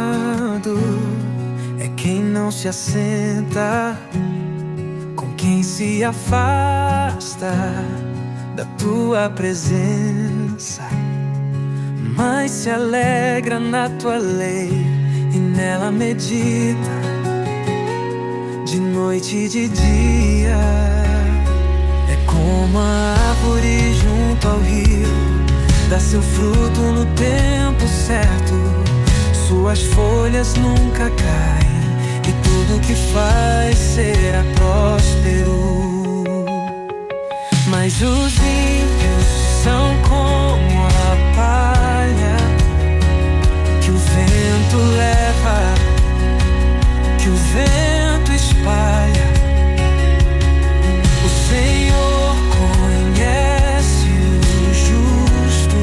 é quem não se assenta com quem se afasta da tua presença, mas se alegra na tua lei e nela medita de noite e de dia. É como a árvore junto ao rio, dá seu fruto no tempo certo, suas folhas nunca caem e tudo que faz será próspero. Mas os ímpios são como a palha que o vento leva, que o vento espalha. O Senhor conhece o justo,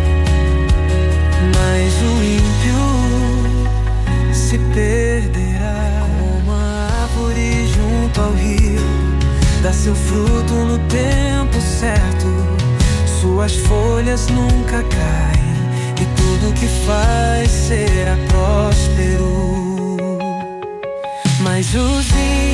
mas o ímpio se perderá. Como a árvore junto ao rio, dá seu fruto no tempo certo, suas folhas nunca caem e tudo que faz será próspero. Mas os